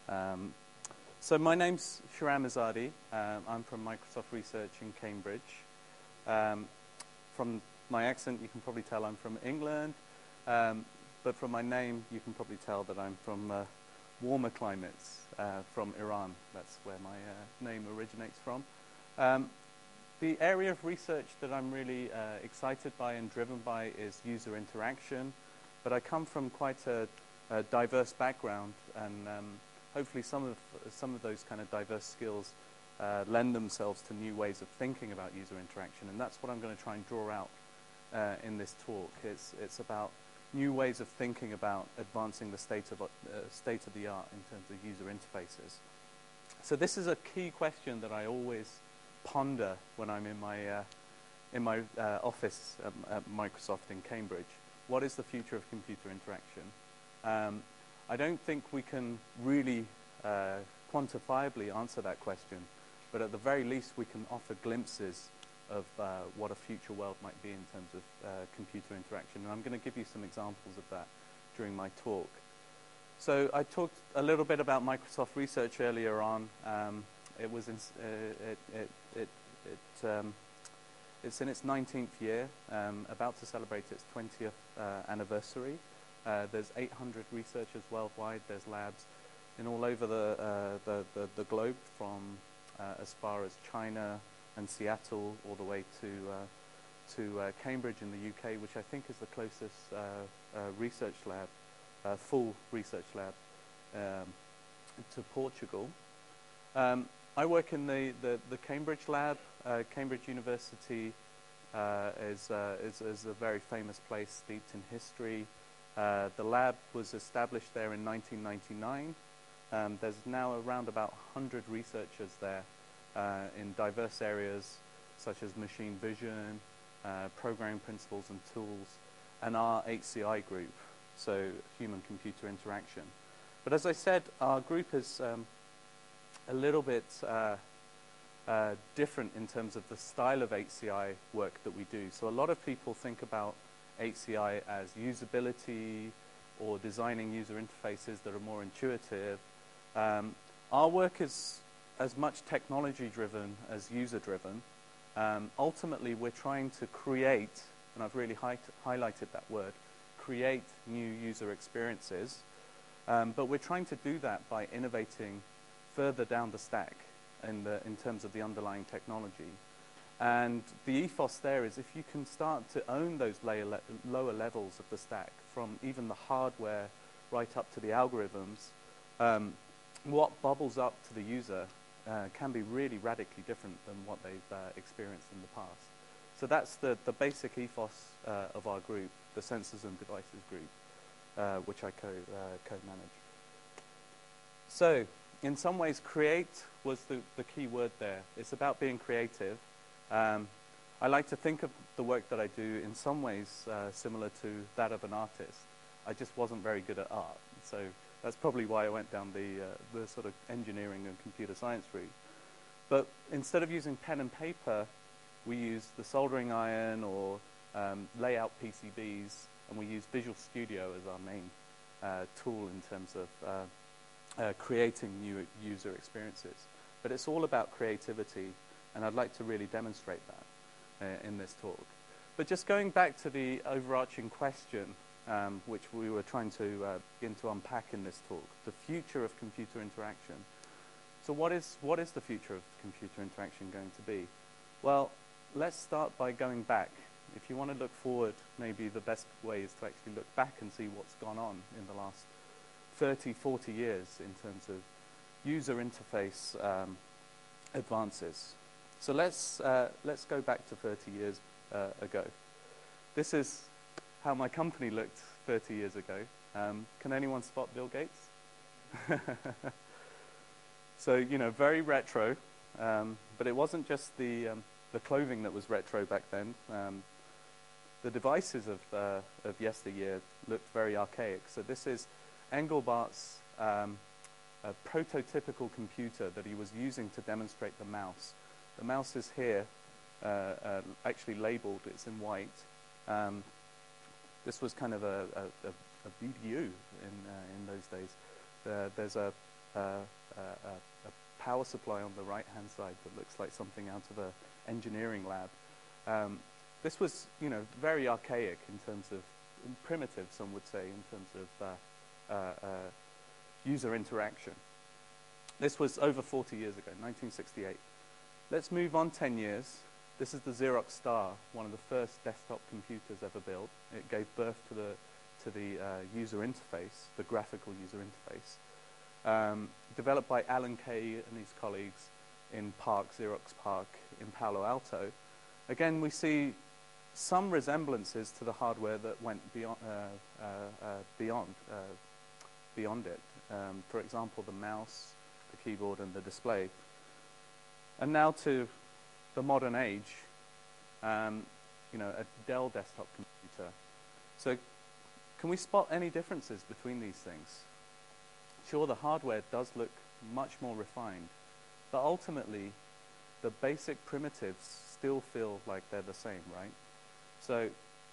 Um, so my name's Shahram Azadi. I'm from Microsoft Research in Cambridge. From my accent, you can probably tell I'm from England. But from my name, you can probably tell that I'm from warmer climates, from Iran. That's where my name originates from. The area of research that I'm really excited by and driven by is user interaction. But I come from quite a diverse background, and hopefully some of those kind of diverse skills lend themselves to new ways of thinking about user interaction. And that's what I'm going to try and draw out in this talk. It's about new ways of thinking about advancing the state of the art in terms of user interfaces. So this is a key question that I always ponder when I'm in my office at Microsoft in Cambridge. What is the future of computer interaction? I don't think we can really quantifiably answer that question, but at the very least we can offer glimpses of what a future world might be in terms of computer interaction. And I'm going to give you some examples of that during my talk. So I talked a little bit about Microsoft Research earlier on. It's in its 19th year, about to celebrate its 20th anniversary. There's 800 researchers worldwide. There's labs in all over the globe, from as far as China and Seattle all the way to Cambridge in the UK, which I think is the closest research lab, full research lab to Portugal. I work in the Cambridge lab. Cambridge University is a very famous place steeped in history. The lab was established there in 1999. There's now around about 100 researchers there in diverse areas such as machine vision, programming principles and tools, and our HCI group, so human-computer interaction. But as I said, our group is a little bit different in terms of the style of HCI work that we do. So a lot of people think about HCI as usability or designing user interfaces that are more intuitive. Our work is as much technology-driven as user-driven. Ultimately, we're trying to create, and I've really highlighted that word, create new user experiences. But we're trying to do that by innovating further down the stack in terms of the underlying technology. And the ethos there is if you can start to own those lower levels of the stack, from even the hardware right up to the algorithms, what bubbles up to the user can be really radically different than what they've experienced in the past. So that's the basic ethos of our group, the Sensors and Devices group, which I co-manage. So in some ways, create was the key word there. It's about being creative. I like to think of the work that I do in some ways similar to that of an artist. I just wasn't very good at art, so that's probably why I went down the sort of engineering and computer science route. But instead of using pen and paper, we use the soldering iron or layout PCBs, and we use Visual Studio as our main tool in terms of creating new user experiences. But it's all about creativity, and I'd like to really demonstrate that in this talk. But just going back to the overarching question, which we were trying to begin to unpack in this talk, the future of computer interaction. So what is the future of computer interaction going to be? Well, let's start by going back. If you want to look forward, maybe the best way is to actually look back and see what's gone on in the last 30, 40 years in terms of user interface advances. So let's go back to 30 years ago. This is how my company looked 30 years ago. Can anyone spot Bill Gates? So, you know, very retro, but it wasn't just the clothing that was retro back then. The devices of yesteryear looked very archaic. So this is Engelbart's a prototypical computer that he was using to demonstrate the mouse. The mouse is here, actually labeled, it's in white. This was kind of a BDU in those days. There's a a power supply on the right-hand side that looks like something out of an engineering lab. This was, very archaic in terms of primitive, some would say, in terms of user interaction. This was over 40 years ago, 1968. Let's move on 10 years. This is the Xerox Star, one of the first desktop computers ever built. It gave birth to the user interface, the graphical user interface, developed by Alan Kay and his colleagues in Xerox PARC in Palo Alto. Again, we see some resemblances to the hardware that went beyond it. For example, the mouse, the keyboard, and the display. And now to the modern age, a Dell desktop computer. So can we spot any differences between these things? Sure, the hardware does look much more refined, but ultimately, the basic primitives still feel like they're the same, right? So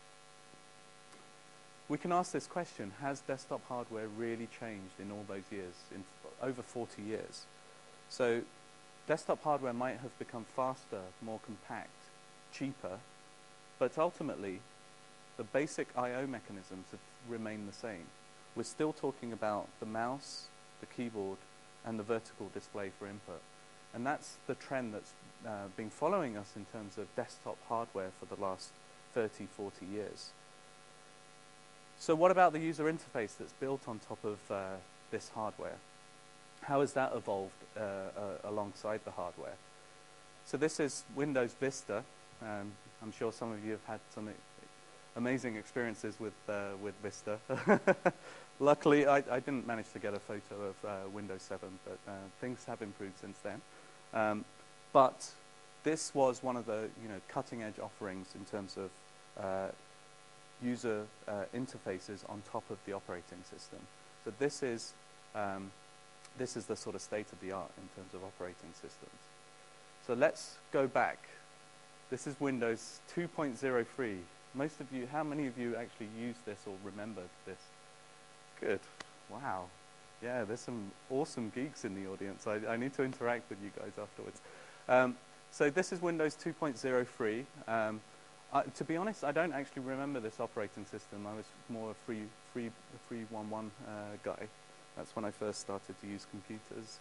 we can ask this question: has desktop hardware really changed in all those years, in over 40 years? So desktop hardware might have become faster, more compact, cheaper, but ultimately, the basic I/O mechanisms have remained the same. We're still talking about the mouse, the keyboard, and the vertical display for input. And that's the trend that's been following us in terms of desktop hardware for the last 30, 40 years. So what about the user interface that's built on top of this hardware? How has that evolved alongside the hardware? So this is Windows Vista. I'm sure some of you have had some amazing experiences with Vista. Luckily, I didn't manage to get a photo of Windows 7, but things have improved since then. But this was one of the cutting-edge offerings in terms of user interfaces on top of the operating system. So this is the sort of state-of-the-art in terms of operating systems. So let's go back. This is Windows 2.03. Most of you, how many of you actually used this or remember this? Good. Wow. Yeah, there's some awesome geeks in the audience. I need to interact with you guys afterwards. So this is Windows 2.03. To be honest, I don't actually remember this operating system. I was more a 3.11 guy. That's when I first started to use computers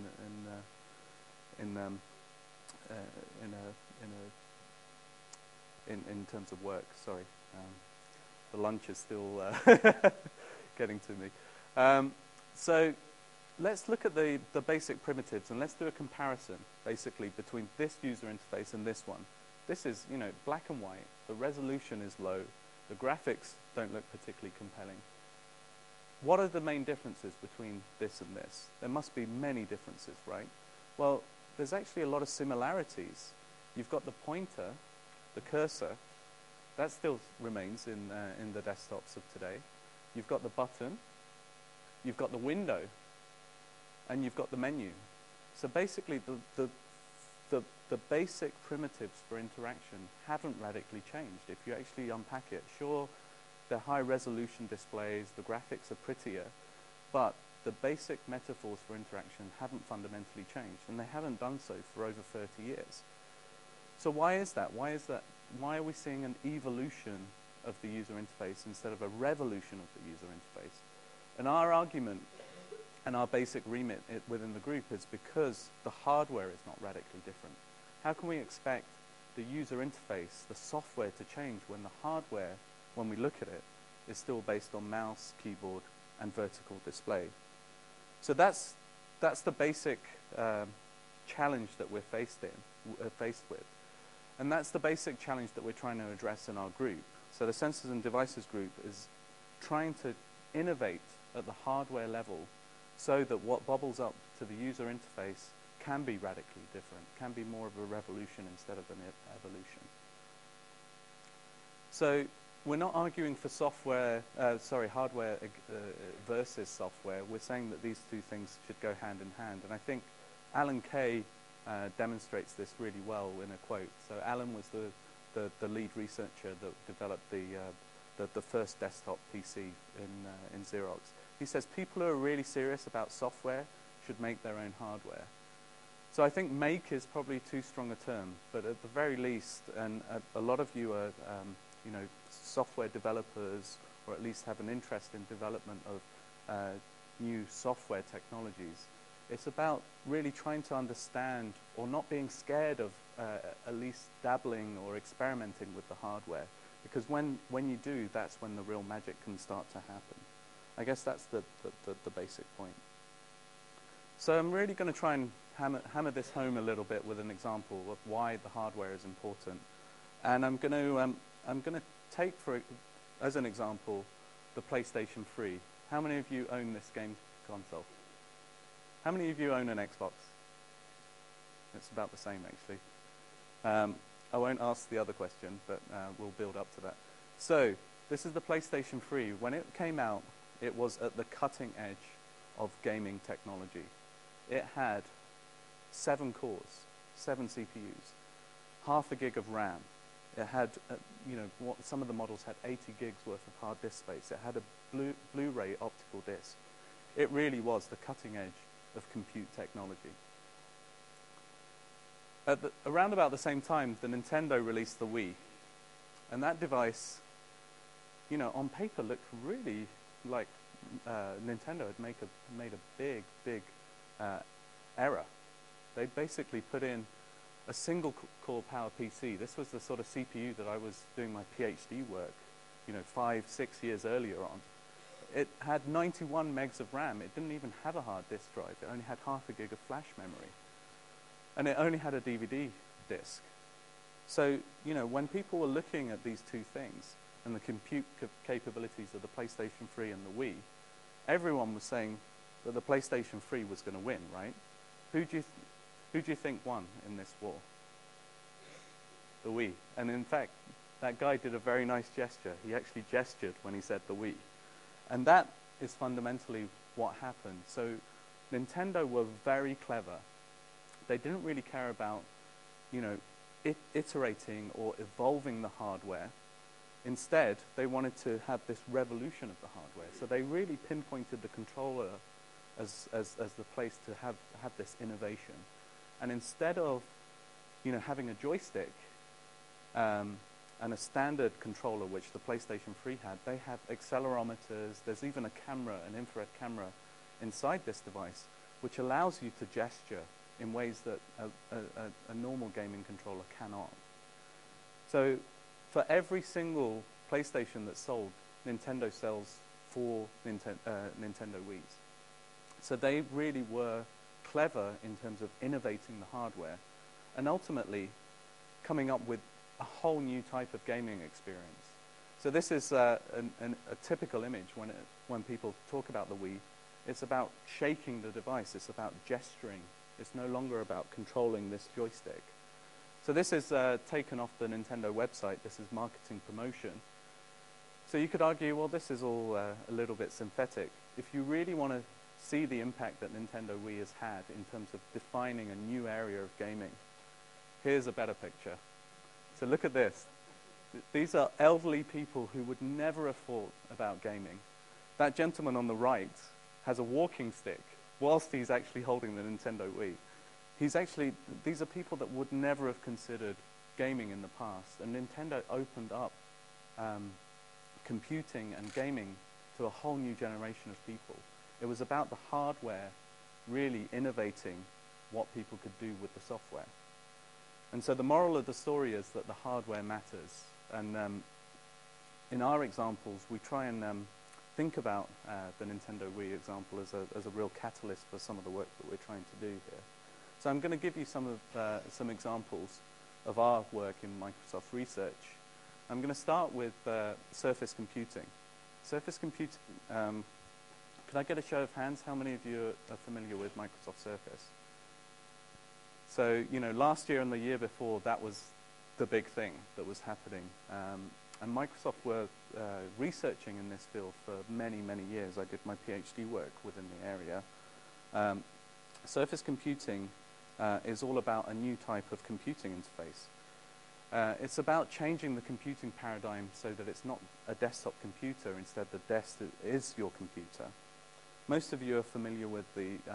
in terms of work. Sorry, the lunch is still getting to me. So let's look at the basic primitives, and let's do a comparison, basically, between this user interface and this one. This is, black and white. The resolution is low. The graphics don't look particularly compelling. What are the main differences between this and this? There must be many differences, right? Well, there's actually a lot of similarities. You've got the pointer, the cursor. That still remains in the desktops of today. You've got the button. You've got the window. And you've got the menu. So basically, the basic primitives for interaction haven't radically changed. If you actually unpack it, sure, they're high-resolution displays, the graphics are prettier, but the basic metaphors for interaction haven't fundamentally changed, and they haven't done so for over 30 years. So why is that? Why are we seeing an evolution of the user interface instead of a revolution of the user interface? And our argument and our basic remit within the group is because the hardware is not radically different. How can we expect the user interface, the software, to change when the hardware, when we look at it, is still based on mouse, keyboard, and vertical display? So that's the basic challenge that we're faced with. And that's the basic challenge that we're trying to address in our group. So the Sensors and Devices group is trying to innovate at the hardware level so that what bubbles up to the user interface can be radically different, can be more of a revolution instead of an evolution. So we're not arguing for hardware versus software. We're saying that these two things should go hand in hand. And I think Alan Kay demonstrates this really well in a quote. So Alan was the lead researcher that developed the first desktop PC in Xerox. He says, people who are really serious about software should make their own hardware. So I think make is probably too strong a term, but at the very least, and a lot of you are, you know, software developers, or at least have an interest in development of new software technologies. It's about really trying to understand, or not being scared of at least dabbling or experimenting with the hardware. Because when you do, that's when the real magic can start to happen. I guess that's the basic point. So I'm really going to try and hammer this home a little bit with an example of why the hardware is important. And I'm going to take as an example the PlayStation 3. How many of you own this game console? How many of you own an Xbox? It's about the same, actually. I won't ask the other question, but we'll build up to that. So this is the PlayStation 3. When it came out, it was at the cutting edge of gaming technology. It had 7 cores, 7 CPUs, half a gig of RAM. It had, you know, some of the models had 80 gigs worth of hard disk space. It had a Blu-ray optical disc. It really was the cutting edge of compute technology. Around about the same time, the Nintendo released the Wii. And that device, you know, on paper looked really like Nintendo had made a big error. They basically put in a single core Power PC. This was the sort of CPU that I was doing my PhD work, you know, 5, 6 years earlier on. It had 91 megs of RAM. It didn't even have a hard disk drive. It only had half a gig of flash memory. And it only had a DVD disc. So, you know, when people were looking at these two things and the compute capabilities of the PlayStation 3 and the Wii, everyone was saying that the PlayStation 3 was going to win, right? Who do you think won in this war? The Wii. And in fact, that guy did a very nice gesture. He actually gestured when he said the Wii. And that is fundamentally what happened. So Nintendo were very clever. They didn't really care about, you know, iterating or evolving the hardware. Instead, they wanted to have this revolution of the hardware. So they really pinpointed the controller as the place to have this innovation. And instead of, you know, having a joystick and a standard controller, which the PlayStation 3 had, they have accelerometers. There's even a camera, an infrared camera inside this device, which allows you to gesture in ways that a normal gaming controller cannot. So for every single PlayStation that's sold, Nintendo sells 4 Nintendo Wiis. So they really were clever in terms of innovating the hardware and ultimately coming up with a whole new type of gaming experience. So this is a typical image when people talk about the Wii. It's about shaking the device. It's about gesturing. It's no longer about controlling this joystick. So this is taken off the Nintendo website. This is marketing promotion. So you could argue, well, this is all a little bit synthetic. If you really want to see the impact that Nintendo Wii has had in terms of defining a new area of gaming, here's a better picture. So look at this. These are elderly people who would never have thought about gaming. That gentleman on the right has a walking stick whilst he's actually holding the Nintendo Wii. These are people that would never have considered gaming in the past. And Nintendo opened up computing and gaming to a whole new generation of people. It was about the hardware really innovating what people could do with the software. And so the moral of the story is that the hardware matters. And in our examples, we try and think about the Nintendo Wii example as a real catalyst for some of the work that we're trying to do here. So I'm going to give you some examples of our work in Microsoft Research. I'm going to start with surface computing. Surface computing, could I get a show of hands? How many of you are familiar with Microsoft Surface? So, you know, last year and the year before, that was the big thing that was happening. And Microsoft were researching in this field for many, many years. I did my PhD work within the area. Surface computing is all about a new type of computing interface. It's about changing the computing paradigm so that it's not a desktop computer. Instead, the desk is your computer. Most of you are familiar with the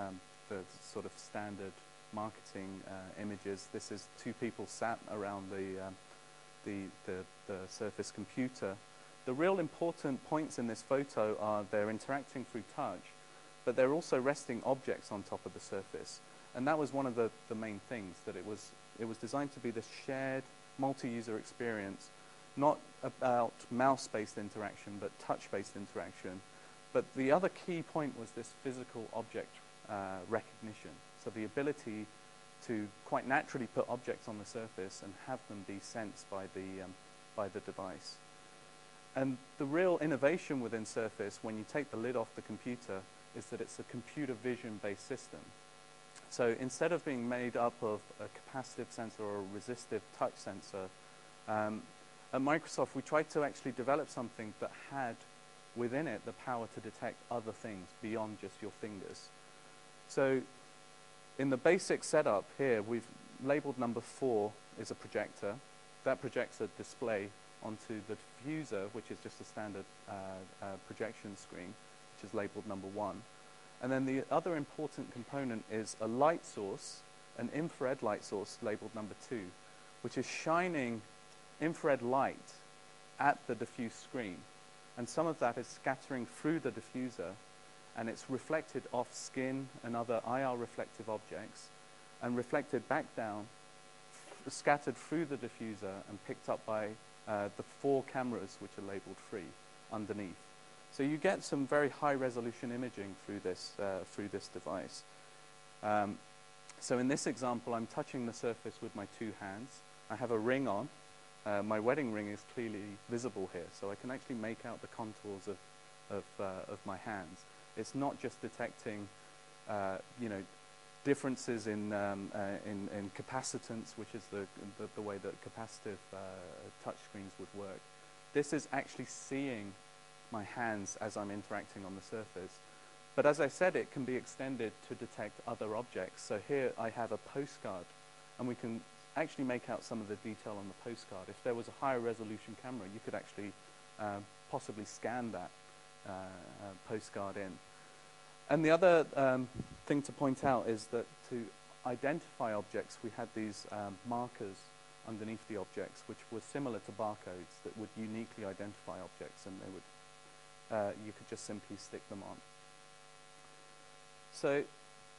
the sort of standard marketing images. This is two people sat around the Surface computer. The real important points in this photo are they're interacting through touch, but they're also resting objects on top of the Surface. And that was one of the main things, that it was designed to be this shared multi-user experience, not about mouse-based interaction, but touch-based interaction. But the other key point was this physical object recognition. So the ability to quite naturally put objects on the surface and have them be sensed by the device. And the real innovation within Surface, when you take the lid off the computer, is that it's a computer vision-based system. So instead of being made up of a capacitive sensor or a resistive touch sensor, at Microsoft we tried to actually develop something that had within it the power to detect other things beyond just your fingers. So in the basic setup here, we've labeled number 4 is a projector. That projects a display onto the diffuser, which is just a standard projection screen, which is labeled number 1. And then the other important component is a light source, an infrared light source labeled number 2, which is shining infrared light at the diffuse screen. And some of that is scattering through the diffuser, and it's reflected off skin and other IR reflective objects, and reflected back down, scattered through the diffuser, and picked up by the 4 cameras, which are labeled 3, underneath. So you get some very high resolution imaging through this device. So in this example, I'm touching the surface with my 2 hands. I have a ring on. My wedding ring is clearly visible here, so I can actually make out the contours of my hands. It's not just detecting, differences in capacitance, which is the way that capacitive touch screens would work. This is actually seeing my hands as I'm interacting on the surface. But as I said, it can be extended to detect other objects. So here I have a postcard, and we can actually make out some of the detail on the postcard. If there was a higher resolution camera, you could actually possibly scan that postcard in. And the other thing to point out is that to identify objects, we had these markers underneath the objects, which were similar to barcodes that would uniquely identify objects, and they would you could just simply stick them on. So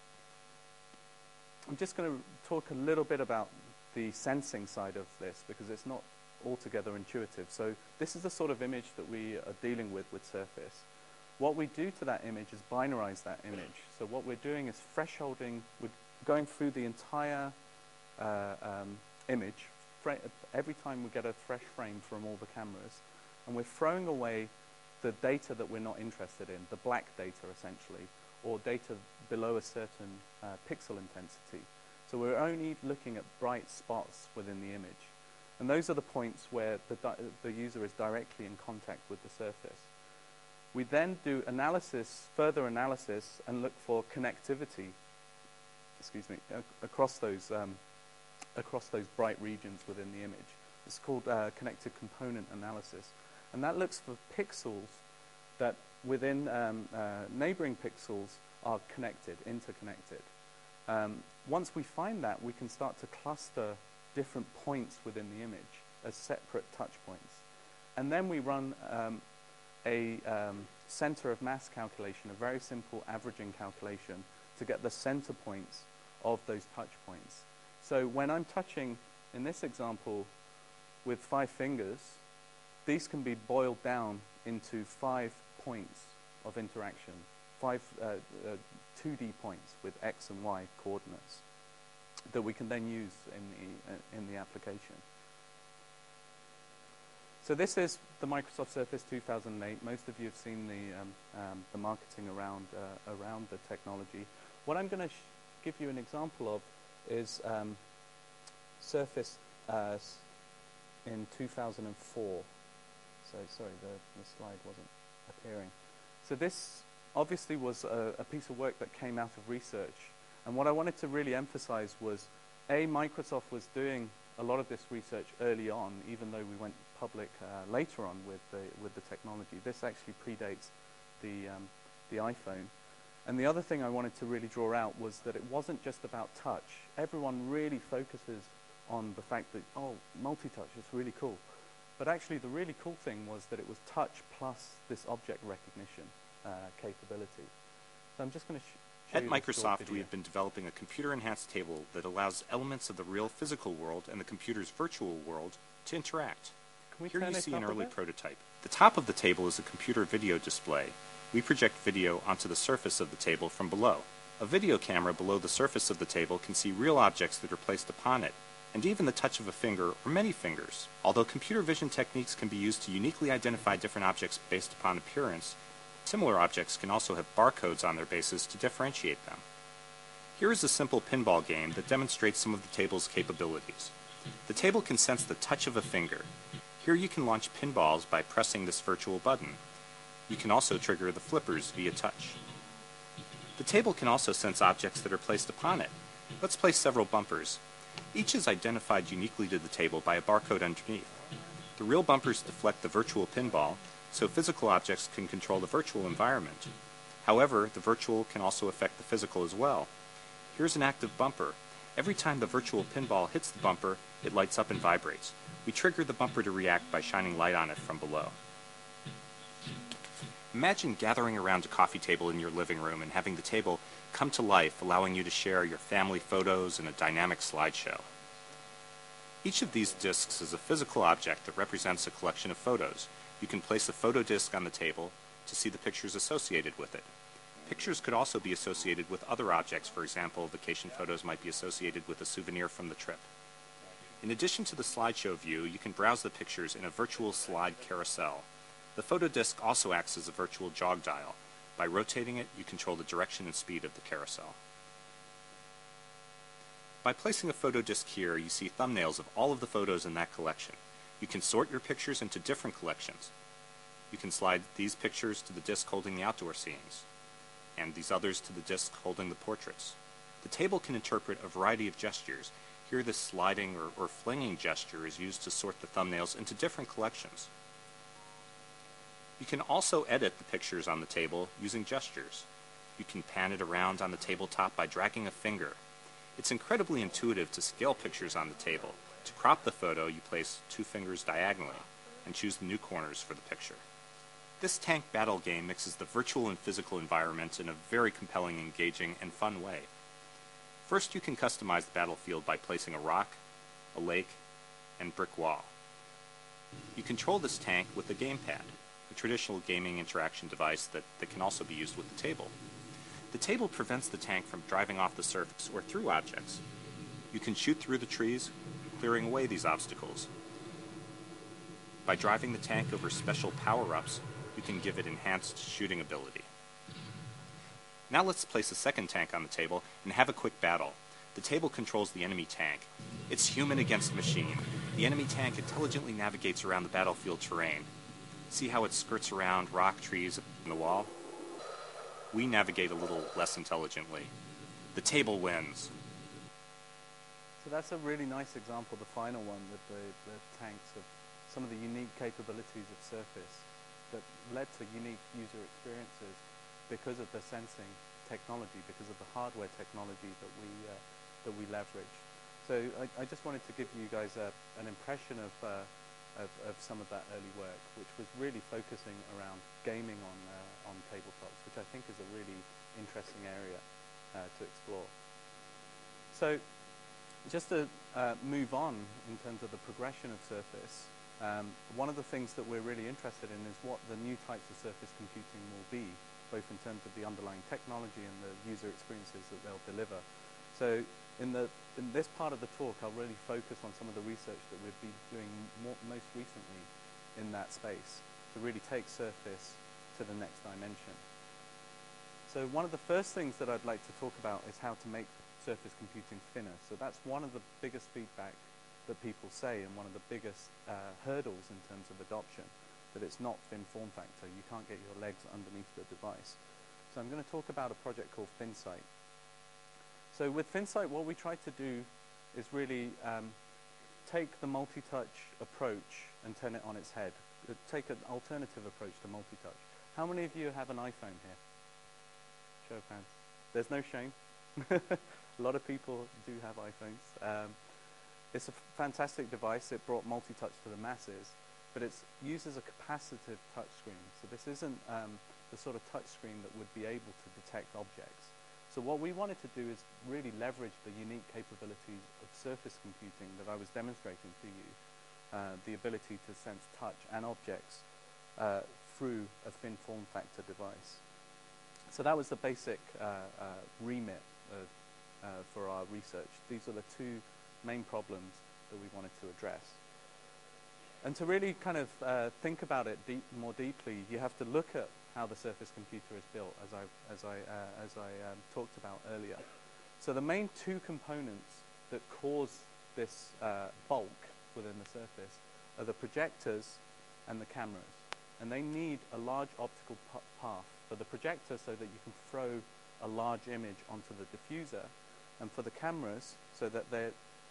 I'm just going to talk a little bit about the sensing side of this, because it's not altogether intuitive. So this is the sort of image that we are dealing with Surface. What we do to that image is binarize that image. So what we're doing is thresholding, we're going through the entire image, every time we get a fresh frame from all the cameras, and we're throwing away the data that we're not interested in, the black data essentially, or data below a certain pixel intensity. So we're only looking at bright spots within the image. And those are the points where the user is directly in contact with the surface. We then do further analysis, and look for connectivity, across those bright regions within the image. It's called connected component analysis. And that looks for pixels that within neighboring pixels are interconnected. Once we find that, we can start to cluster different points within the image as separate touch points. And then we run a center of mass calculation, a very simple averaging calculation, to get the center points of those touch points. So when I'm touching, in this example, with 5 fingers, these can be boiled down into 5 points of interaction, 5 2D points with X and Y coordinates that we can then use in the application. So this is the Microsoft Surface 2008. Most of you have seen the marketing around the technology. What I'm going to give you an example of is Surface in 2004. So sorry, the slide wasn't appearing. So this obviously was a piece of work that came out of research. And what I wanted to really emphasize was, Microsoft was doing a lot of this research early on, even though we went public later on with the technology. This actually predates the iPhone. And the other thing I wanted to really draw out was that it wasn't just about touch. Everyone really focuses on the fact that, oh, multi-touch, it's really cool. But actually the really cool thing was that it was touch plus this object recognition capability. So I'm just going to show At you this short Microsoft, video. we have been developing a computer-enhanced table that allows elements of the real physical world and the computer's virtual world to interact. Can we Here turn you this see an up a early bit? prototype. The top of the table is a computer video display. We project video onto the surface of the table from below. A video camera below the surface of the table can see real objects that are placed upon it, and even the touch of a finger or many fingers. Although computer vision techniques can be used to uniquely identify different objects based upon appearance, similar objects can also have barcodes on their bases to differentiate them. Here is a simple pinball game that demonstrates some of the table's capabilities. The table can sense the touch of a finger. Here you can launch pinballs by pressing this virtual button. You can also trigger the flippers via touch. The table can also sense objects that are placed upon it. Let's place several bumpers. Each is identified uniquely to the table by a barcode underneath. The real bumpers deflect the virtual pinball, so physical objects can control the virtual environment. However, the virtual can also affect the physical as well. Here's an active bumper. Every time the virtual pinball hits the bumper, it lights up and vibrates. We trigger the bumper to react by shining light on it from below. Imagine gathering around a coffee table in your living room and having the table come to life, allowing you to share your family photos in a dynamic slideshow. Each of these discs is a physical object that represents a collection of photos. You can place a photo disc on the table to see the pictures associated with it. Pictures could also be associated with other objects. For example, vacation photos might be associated with a souvenir from the trip. In addition to the slideshow view, you can browse the pictures in a virtual slide carousel. The photo disc also acts as a virtual jog dial. By rotating it, you control the direction and speed of the carousel. By placing a photo disc here, you see thumbnails of all of the photos in that collection. You can sort your pictures into different collections. You can slide these pictures to the disc holding the outdoor scenes, and these others to the disc holding the portraits. The table can interpret a variety of gestures. Here, this sliding or flinging gesture is used to sort the thumbnails into different collections. You can also edit the pictures on the table using gestures. You can pan it around on the tabletop by dragging a finger. It's incredibly intuitive to scale pictures on the table. To crop the photo, you place 2 fingers diagonally and choose the new corners for the picture. This tank battle game mixes the virtual and physical environment in a very compelling, engaging, and fun way. First, you can customize the battlefield by placing a rock, a lake, and brick wall. You control this tank with a gamepad, a traditional gaming interaction device that can also be used with the table. The table prevents the tank from driving off the surface or through objects. You can shoot through the trees, clearing away these obstacles. By driving the tank over special power-ups, you can give it enhanced shooting ability. Now let's place a second tank on the table and have a quick battle. The table controls the enemy tank. It's human against machine. The enemy tank intelligently navigates around the battlefield terrain. See how it skirts around rock, trees, and the wall? We navigate a little less intelligently. The table wins. So that's a really nice example, the final one with the tanks, of some of the unique capabilities of Surface that led to unique user experiences because of the sensing technology, because of the hardware technology that we leverage. So I just wanted to give you guys an impression of some of that early work, which was really focusing around gaming on tabletops, which I think is a really interesting area to explore. So just to move on in terms of the progression of Surface, one of the things that we're really interested in is what the new types of surface computing will be, both in terms of the underlying technology and the user experiences that they'll deliver. So in this part of the talk, I'll really focus on some of the research that we've been doing most recently in that space to really take Surface to the next dimension. So one of the first things that I'd like to talk about is how to make surface computing thinner. So that's one of the biggest feedback that people say, and one of the biggest hurdles in terms of adoption, that it's not thin form factor. You can't get your legs underneath the device. So I'm going to talk about a project called ThinSight. So with ThinSight, what we try to do is really take the multi-touch approach and turn it on its head. Take an alternative approach to multi-touch. How many of you have an iPhone here? Show of hands. There's no shame. A lot of people do have iPhones. It's a fantastic device. It brought multi-touch to the masses, but it uses a capacitive touchscreen. So this isn't the sort of touchscreen that would be able to detect objects. So what we wanted to do is really leverage the unique capabilities of surface computing that I was demonstrating to you, the ability to sense touch and objects through a thin form factor device. So that was the basic remit for our research. These are the two main problems that we wanted to address. And to really kind of think about it more deeply, you have to look at how the surface computer is built, as I talked about earlier. So the main two components that cause this bulk within the surface are the projectors and the cameras. And they need a large optical path for the projector so that you can throw a large image onto the diffuser, and for the cameras so that they're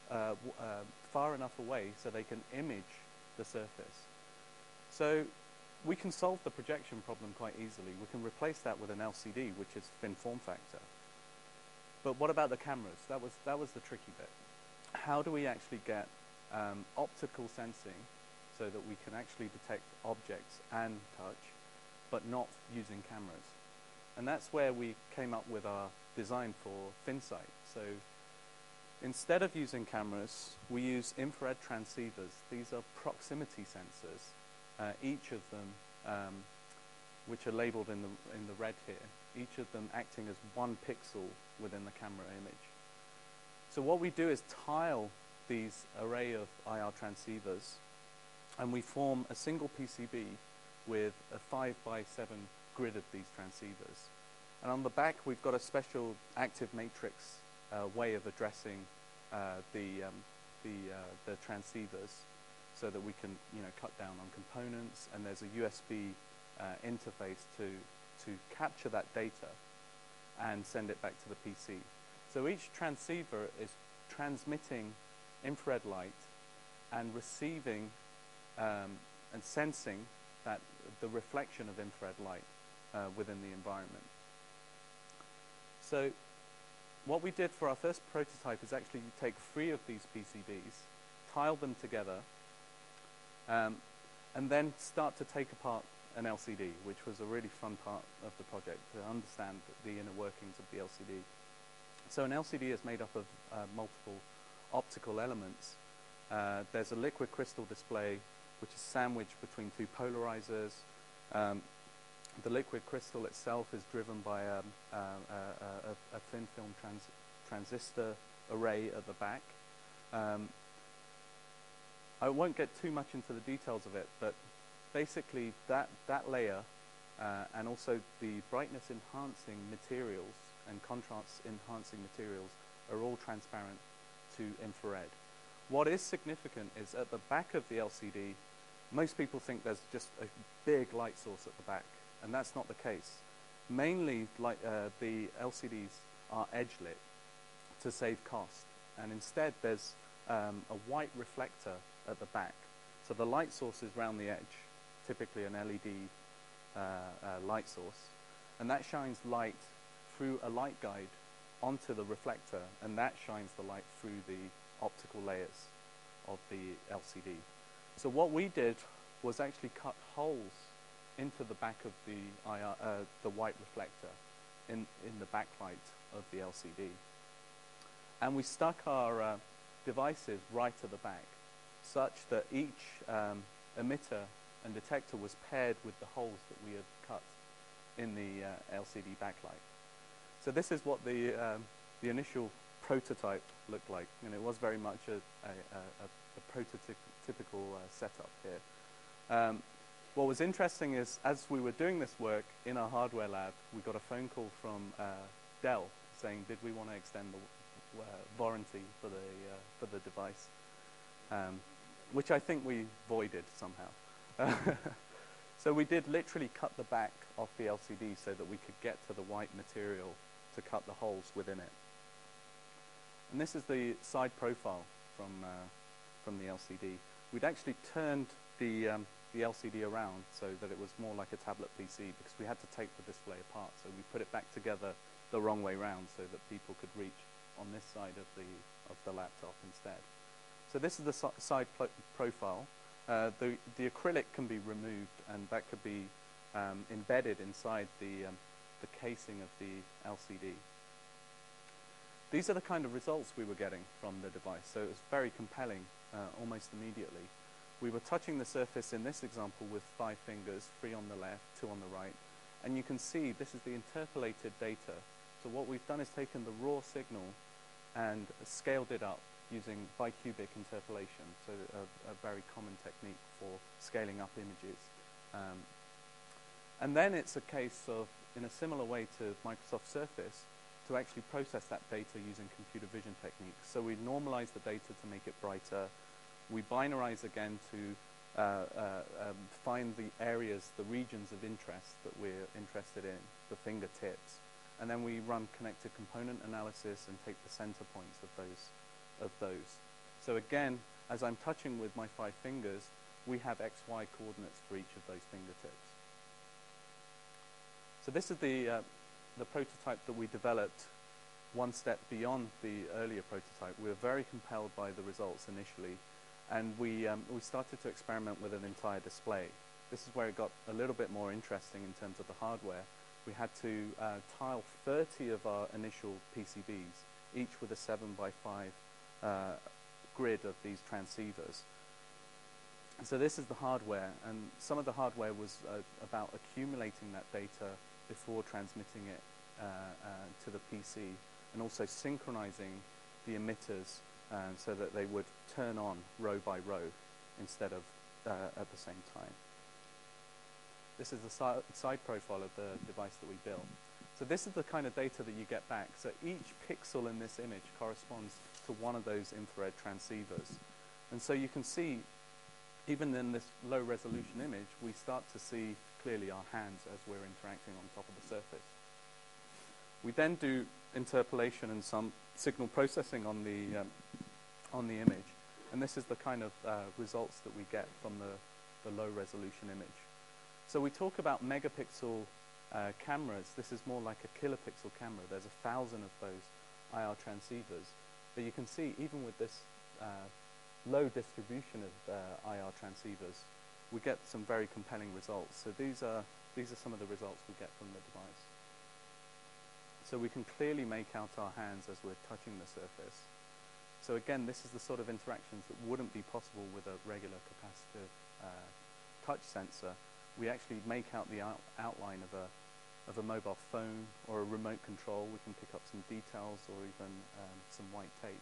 far enough away so they can image the surface. So we can solve the projection problem quite easily. We can replace that with an LCD, which is thin form factor. But what about the cameras? That was the tricky bit. How do we actually get optical sensing so that we can actually detect objects and touch, but not using cameras? And that's where we came up with our design for FinSight. So instead of using cameras, we use infrared transceivers. These are proximity sensors, each of them, which are labeled in the red here, each of them acting as 1 pixel within the camera image. So what we do is tile these array of IR transceivers, and we form a single PCB with a 5x7 grid of these transceivers. And on the back, we've got a special active matrix way of addressing the transceivers, so that we can, cut down on components. And there's a USB interface to capture that data and send it back to the PC. So each transceiver is transmitting infrared light and receiving and sensing the reflection of infrared light within the environment. So what we did for our first prototype is actually take 3 of these PCBs, tile them together, and then start to take apart an LCD, which was a really fun part of the project, to understand the inner workings of the LCD. So an LCD is made up of multiple optical elements. There's a liquid crystal display, which is sandwiched between 2 polarizers. The liquid crystal itself is driven by a thin film transistor array at the back. I won't get too much into the details of it, but basically that layer and also the brightness enhancing materials and contrast enhancing materials are all transparent to infrared. What is significant is at the back of the LCD, most people think there's just a big light source at the back, and that's not the case. Mainly, the LCDs are edge lit to save cost, and instead there's a white reflector at the back. So the light source is round the edge, typically an LED light source, and that shines light through a light guide onto the reflector, and that shines the light through the optical layers of the LCD. So what we did was actually cut holes into the back of the white reflector in the backlight of the LCD. And we stuck our devices right at the back, such that each emitter and detector was paired with the holes that we had cut in the LCD backlight. So this is what the initial prototype looked like, and it was very much a prototypical setup here. What was interesting is, as we were doing this work in our hardware lab, we got a phone call from Dell saying, did we want to extend the warranty for the device, which I think we voided somehow. So we did literally cut the back off the LCD so that we could get to the white material to cut the holes within it. And this is the side profile from the LCD. We'd actually turned the the LCD around so that it was more like a tablet PC, because we had to take the display apart. So we put it back together the wrong way round so that people could reach on this side of the laptop instead. So this is the side profile. The acrylic can be removed, and that could be embedded inside the casing of the LCD. These are the kind of results we were getting from the device, so it was very compelling almost immediately. We were touching the surface in this example with 5 fingers, 3 on the left, 2 on the right, and you can see this is the interpolated data. So what we've done is taken the raw signal and scaled it up using bicubic interpolation, so a very common technique for scaling up images. And then it's a case of, in a similar way to Microsoft Surface, to actually process that data using computer vision techniques. So we normalize the data to make it brighter. We binarize again to find the areas, the regions of interest that we're interested in, the fingertips. And then we run connected component analysis and take the center points of those. So again, as I'm touching with my 5 fingers, we have XY coordinates for each of those fingertips. So this is the prototype that we developed one step beyond the earlier prototype. We were very compelled by the results initially, and we started to experiment with an entire display. This is where it got a little bit more interesting in terms of the hardware. We had to tile 30 of our initial PCBs, each with a 7x5 grid of these transceivers. So this is the hardware, and some of the hardware was about accumulating that data before transmitting it to the PC, and also synchronizing the emitters so that they would turn on row by row instead of at the same time. This is the side profile of the device that we built. So this is the kind of data that you get back. So each pixel in this image corresponds to one of those infrared transceivers. And so you can see, even in this low resolution image, we start to see clearly our hands as we're interacting on top of the surface. We then do interpolation and some signal processing on the image. And this is the kind of results that we get from the low resolution image. So we talk about megapixel cameras. This is more like a kilopixel camera. There's 1,000 of those IR transceivers. But you can see, even with this low distribution of IR transceivers, we get some very compelling results. So these are some of the results we get from the device. So we can clearly make out our hands as we're touching the surface. So again, this is the sort of interactions that wouldn't be possible with a regular capacitive touch sensor. We actually make out the outline of a mobile phone or a remote control. We can pick up some details or even some white tape.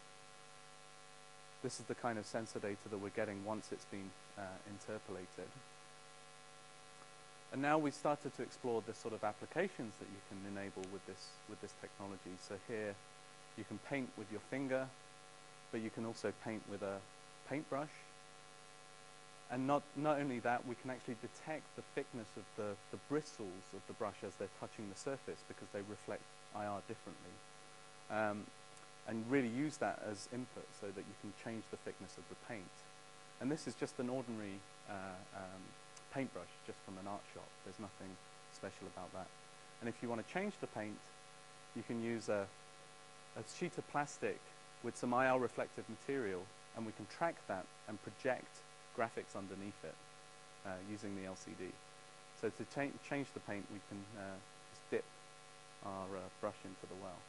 This is the kind of sensor data that we're getting once it's been interpolated. And now we started to explore the sort of applications that you can enable with this technology. So here you can paint with your finger, but you can also paint with a paintbrush. And not only that, we can actually detect the thickness of the bristles of the brush as they're touching the surface, because they reflect IR differently. And really use that as input so that you can change the thickness of the paint. And this is just an ordinary paintbrush, just from an art shop. There's nothing special about that. And if you want to change the paint, you can use a sheet of plastic with some IR reflective material, and we can track that and project graphics underneath it using the LCD. So to change the paint, we can just dip our brush into the well.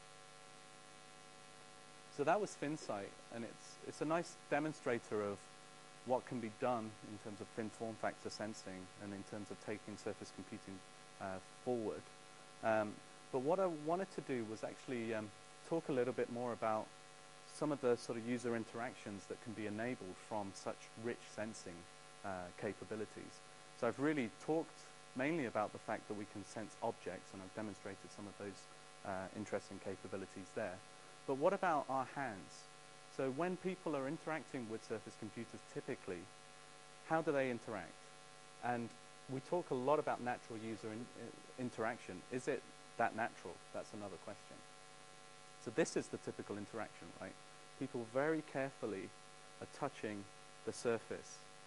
So that was FinSight, and it's a nice demonstrator of what can be done in terms of thin form factor sensing and in terms of taking surface computing forward. But what I wanted to do was actually talk a little bit more about some of the sort of user interactions that can be enabled from such rich sensing capabilities. So I've really talked mainly about the fact that we can sense objects, and I've demonstrated some of those interesting capabilities there. But what about our hands? So when people are interacting with surface computers typically, how do they interact? And we talk a lot about natural user interaction. Is it that natural? That's another question. So this is the typical interaction, right? People very carefully are touching the surface to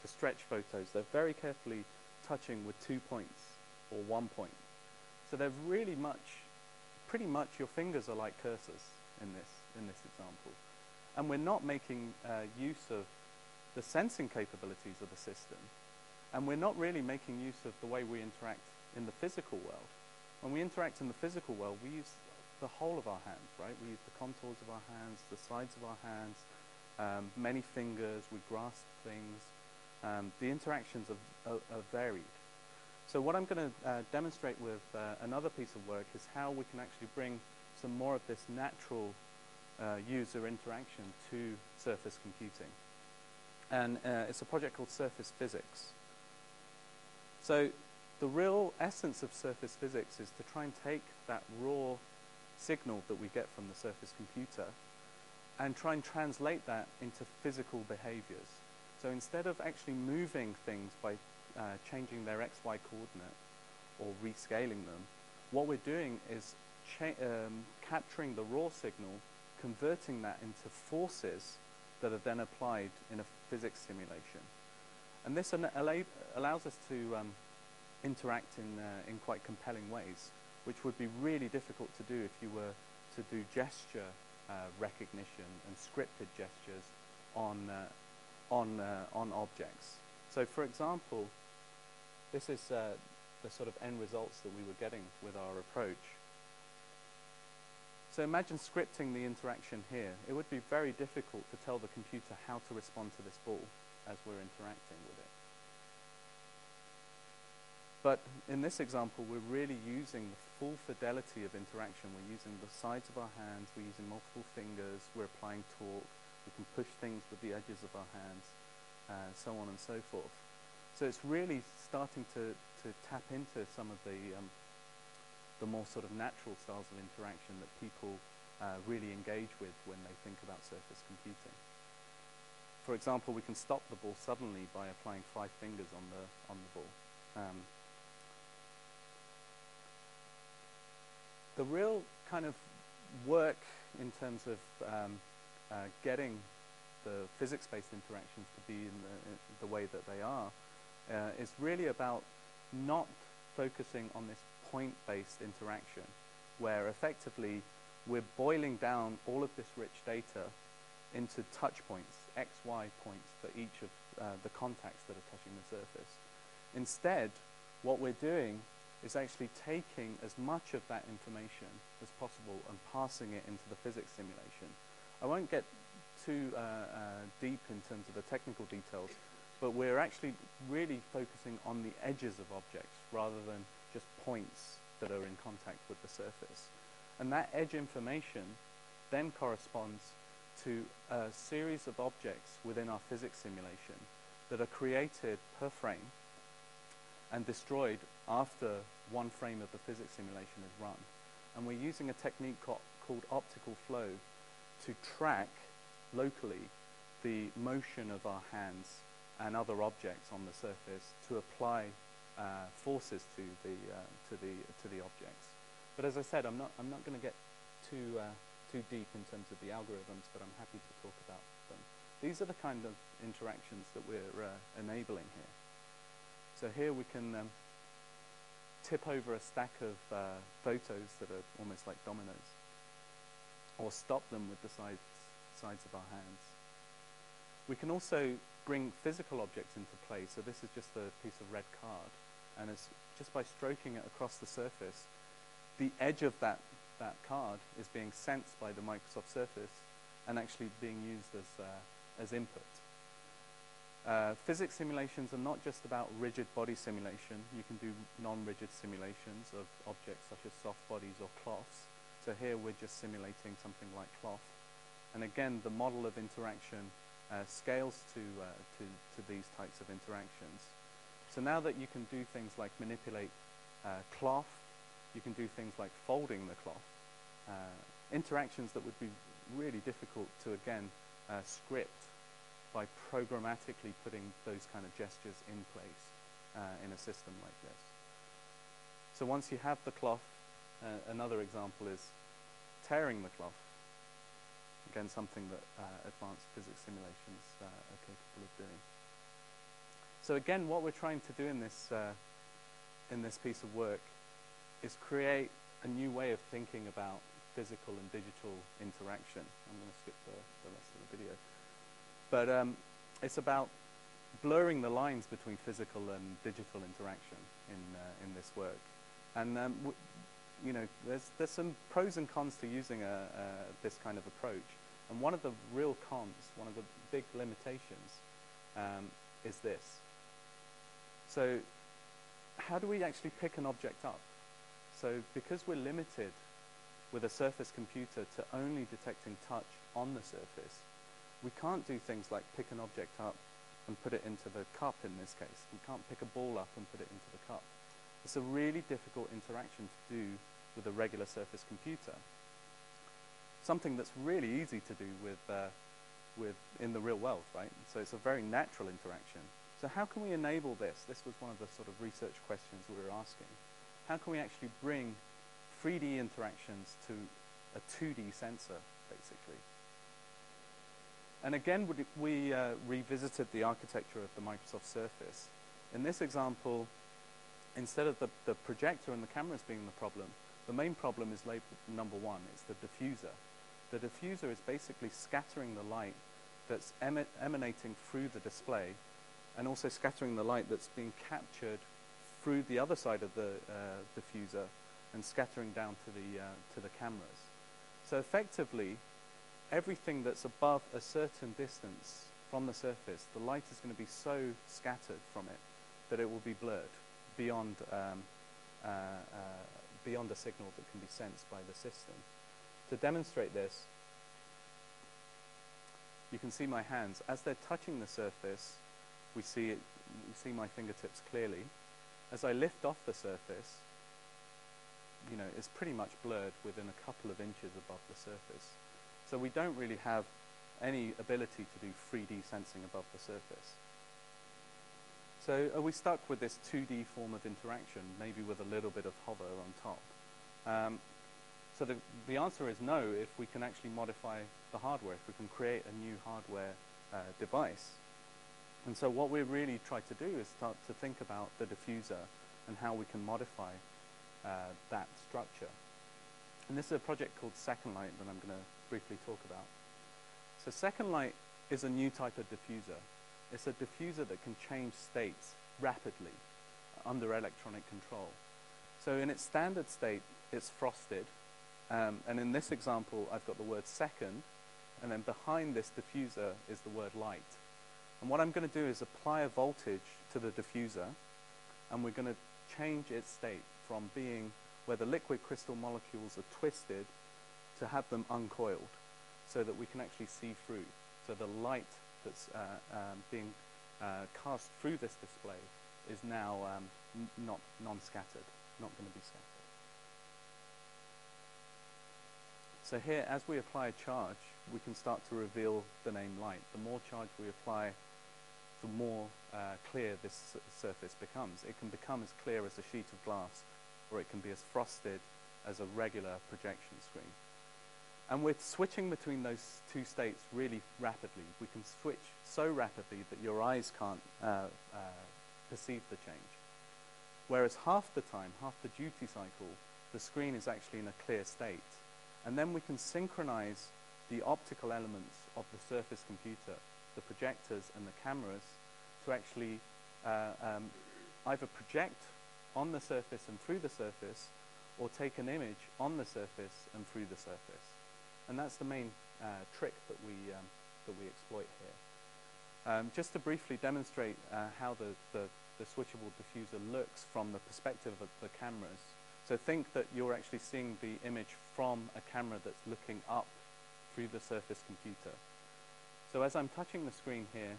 the stretch photos, they're very carefully touching with 2 points or 1 point. So they're really pretty much your fingers are like cursors in this example. And we're not making use of the sensing capabilities of the system, and we're not really making use of the way we interact in the physical world. When we interact in the physical world, we use the whole of our hands, right? We use the contours of our hands, the sides of our hands, many fingers, we grasp things. The interactions are varied. So what I'm going to demonstrate with another piece of work is how we can actually bring some more of this natural user interaction to surface computing. And it's a project called Surface Physics. So the real essence of surface physics is to try and take that raw signal that we get from the surface computer and try and translate that into physical behaviors. So instead of actually moving things by changing their XY coordinate or rescaling them, what we're doing is capturing the raw signal, converting that into forces that are then applied in a physics simulation. And this allows us to interact in quite compelling ways, which would be really difficult to do if you were to do gesture recognition and scripted gestures on objects. So for example, this is the sort of end results that we were getting with our approach. So imagine scripting the interaction here. It would be very difficult to tell the computer how to respond to this ball as we're interacting with it. But in this example, we're really using the full fidelity of interaction. We're using the sides of our hands, we're using multiple fingers, we're applying torque, we can push things with the edges of our hands, so on and so forth. So it's really starting to tap into some of the more sort of natural styles of interaction that people really engage with when they think about surface computing. For example, we can stop the ball suddenly by applying 5 fingers on the ball. The real kind of work in terms of getting the physics-based interactions to be in the way that they are is really about not focusing on this point-based interaction, where effectively we're boiling down all of this rich data into touch points, XY points for each of the contacts that are touching the surface. Instead, what we're doing is actually taking as much of that information as possible and passing it into the physics simulation. I won't get too deep in terms of the technical details, but we're actually really focusing on the edges of objects rather than just points that are in contact with the surface. And that edge information then corresponds to a series of objects within our physics simulation that are created per frame and destroyed after one frame of the physics simulation is run. And we're using a technique called optical flow to track locally the motion of our hands and other objects on the surface to apply forces to the objects. But as I said, I'm not going to get too deep in terms of the algorithms, but I'm happy to talk about them. These are the kind of interactions that we're enabling here. So here we can tip over a stack of photos that are almost like dominoes, or stop them with the sides of our hands. We can also bring physical objects into play. So this is just a piece of red card, and it's just by stroking it across the surface, the edge of that card is being sensed by the Microsoft Surface and actually being used as input. Physics simulations are not just about rigid body simulation. You can do non-rigid simulations of objects such as soft bodies or cloths. So here we're just simulating something like cloth. And again, the model of interaction scales to these types of interactions. So now that you can do things like manipulate cloth, you can do things like folding the cloth, interactions that would be really difficult to, again, script by programmatically putting those kind of gestures in place in a system like this. So once you have the cloth, another example is tearing the cloth. Again, something that advanced physics simulations are capable of doing. So again, what we're trying to do in this piece of work is create a new way of thinking about physical and digital interaction. I'm going to skip the rest of the video. But it's about blurring the lines between physical and digital interaction in this work. And you know, there's some pros and cons to using this kind of approach. And one of the real cons, one of the big limitations, is this. So how do we actually pick an object up? So because we're limited with a surface computer to only detecting touch on the surface, we can't do things like pick an object up and put it into the cup in this case. We can't pick a ball up and put it into the cup. It's a really difficult interaction to do with a regular surface computer. Something that's really easy to do with in the real world, right? So it's a very natural interaction. So how can we enable this? This was one of the sort of research questions we were asking. How can we actually bring 3D interactions to a 2D sensor, basically? And again, we revisited the architecture of the Microsoft Surface. In this example, instead of the projector and the cameras being the problem, the main problem is labeled number one. It's the diffuser. The diffuser is basically scattering the light that's emanating through the display, and also scattering the light that's being captured through the other side of the diffuser and scattering down to the cameras. So effectively, everything that's above a certain distance from the surface, the light is going to be so scattered from it that it will be blurred beyond beyond a signal that can be sensed by the system. To demonstrate this, you can see my hands. As they're touching the surface, we see my fingertips clearly. As I lift off the surface, you know, it's pretty much blurred within a couple of inches above the surface. So we don't really have any ability to do 3D sensing above the surface. So are we stuck with this 2D form of interaction, maybe with a little bit of hover on top? So the answer is no, if we can actually modify the hardware, if we can create a new hardware device. And so what we really try to do is start to think about the diffuser and how we can modify that structure. And this is a project called Second Light that I'm going to briefly talk about. So Second Light is a new type of diffuser. It's a diffuser that can change states rapidly under electronic control. So in its standard state, it's frosted. And in this example, I've got the word second, and then behind this diffuser is the word light. And what I'm going to do is apply a voltage to the diffuser, and we're going to change its state from being where the liquid crystal molecules are twisted to have them uncoiled, so that we can actually see through. So the light that's being cast through this display is now not non-scattered, not going to be scattered. So here, as we apply a charge, we can start to reveal the name light. The more charge we apply, the more clear this surface becomes. It can become as clear as a sheet of glass, or it can be as frosted as a regular projection screen. And we're switching between those two states really rapidly. We can switch so rapidly that your eyes can't perceive the change. Whereas half the time, half the duty cycle, the screen is actually in a clear state. And then we can synchronize the optical elements of the surface computer, the projectors and the cameras, to actually either project on the surface and through the surface, or take an image on the surface and through the surface. And that's the main trick that we exploit here. Just to briefly demonstrate how the switchable diffuser looks from the perspective of the cameras. So think that you're actually seeing the image from a camera that's looking up through the surface computer. So as I'm touching the screen here,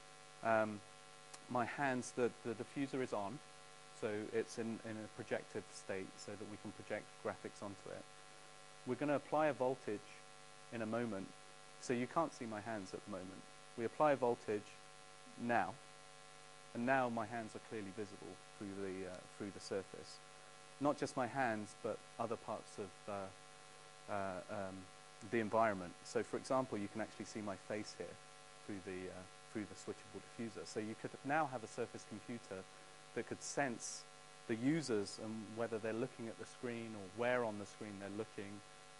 my hands, the diffuser is on, so it's in a projected state so that we can project graphics onto it. We're going to apply a voltage in a moment, so you can't see my hands at the moment. We apply a voltage now, and now my hands are clearly visible through the surface. Not just my hands, but other parts of the environment. So for example, you can actually see my face here through the switchable diffuser. So you could now have a Surface computer that could sense the users and whether they're looking at the screen or where on the screen they're looking,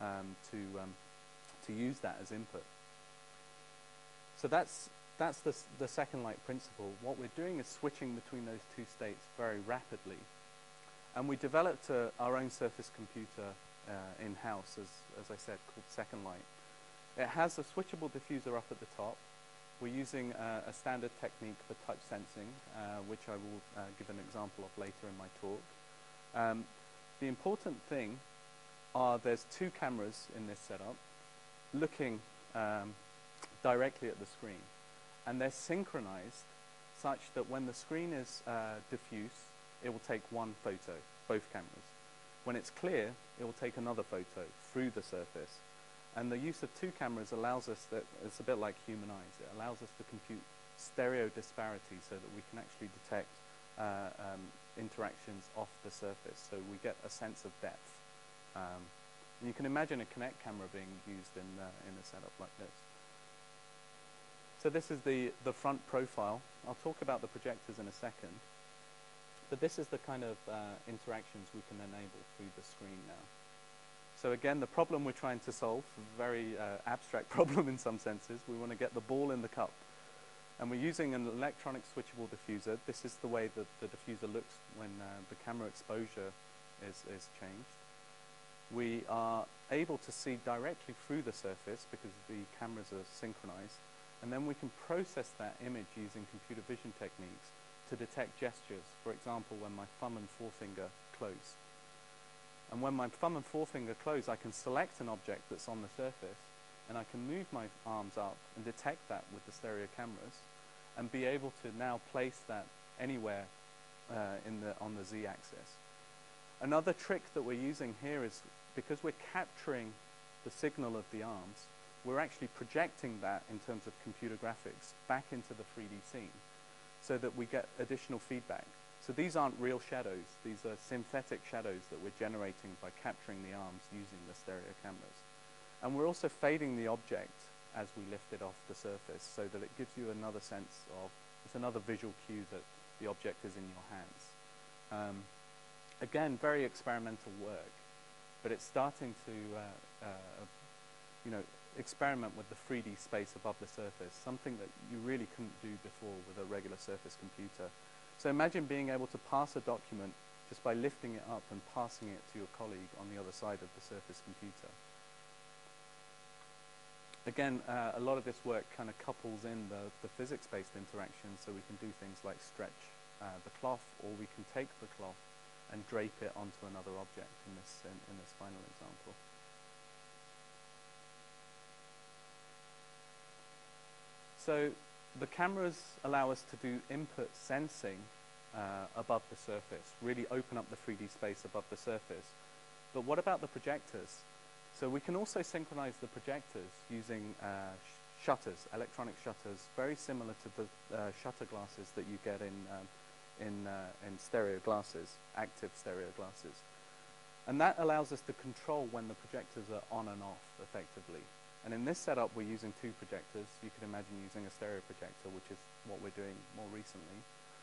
to use that as input. So that's the second light principle. What we're doing is switching between those two states very rapidly. And we developed our own Surface computer in-house, as I said, called Second Light. It has a switchable diffuser up at the top. We're using a standard technique for touch sensing, which I will give an example of later in my talk. The important thing are there's two cameras in this setup looking directly at the screen. And they're synchronized such that when the screen is diffuse, it will take one photo, both cameras. When it's clear, it will take another photo through the surface. And the use of two cameras allows us that, it's a bit like human eyes, it allows us to compute stereo disparity so that we can actually detect interactions off the surface, so we get a sense of depth. And you can imagine a Kinect camera being used in a setup like this. So this is the front profile. I'll talk about the projectors in a second. But this is the kind of interactions we can enable through the screen now. So again, the problem we're trying to solve, a very abstract problem in some senses. We want to get the ball in the cup. And we're using an electronic switchable diffuser. This is the way that the diffuser looks when the camera exposure is changed. We are able to see directly through the surface because the cameras are synchronized. And then we can process that image using computer vision techniques to detect gestures. For example, when my thumb and forefinger close. And when my thumb and forefinger close, I can select an object that's on the surface, and I can move my arms up and detect that with the stereo cameras, and be able to now place that anywhere on the z-axis. Another trick that we're using here is, because we're capturing the signal of the arms, we're actually projecting that in terms of computer graphics back into the 3D scene so that we get additional feedback. So these aren't real shadows, these are synthetic shadows that we're generating by capturing the arms using the stereo cameras. And we're also fading the object as we lift it off the surface so that it gives you another sense of, it's another visual cue that the object is in your hands. Again, very experimental work, but it's starting to experiment with the 3D space above the surface, something that you really couldn't do before with a regular Surface computer. So imagine being able to pass a document just by lifting it up and passing it to your colleague on the other side of the Surface computer. Again, a lot of this work kind of couples in the physics-based interactions, so we can do things like stretch the cloth, or we can take the cloth and drape it onto another object in this final example. So the cameras allow us to do input sensing above the surface, really open up the 3D space above the surface. But what about the projectors? So we can also synchronize the projectors using shutters, electronic shutters, very similar to the shutter glasses that you get in stereo glasses, active stereo glasses. And that allows us to control when the projectors are on and off effectively. And in this setup, we're using two projectors. You can imagine using a stereo projector, which is what we're doing more recently.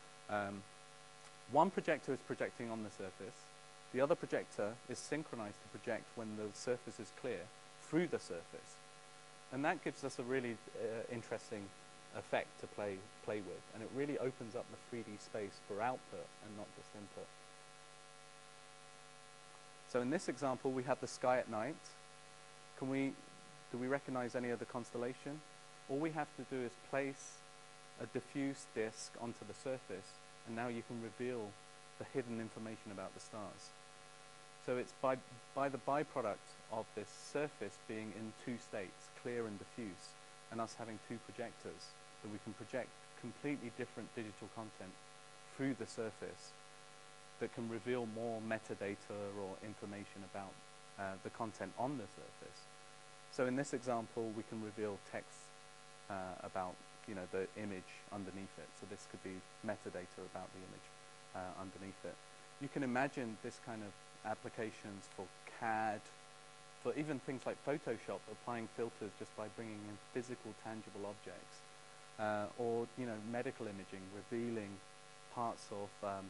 One projector is projecting on the surface. The other projector is synchronized to project when the surface is clear through the surface. And that gives us a really interesting effect to play with. And it really opens up the 3D space for output and not just input. So in this example, we have the sky at night. Do we recognize any of the constellation? All we have to do is place a diffuse disk onto the surface, and now you can reveal the hidden information about the stars. So it's by the byproduct of this surface being in two states, clear and diffuse, and us having two projectors, that we can project completely different digital content through the surface that can reveal more metadata or information about the content on the surface. So in this example, we can reveal text about the image underneath it. So this could be metadata about the image underneath it. You can imagine this kind of applications for CAD, for even things like Photoshop, applying filters just by bringing in physical, tangible objects or medical imaging, revealing parts of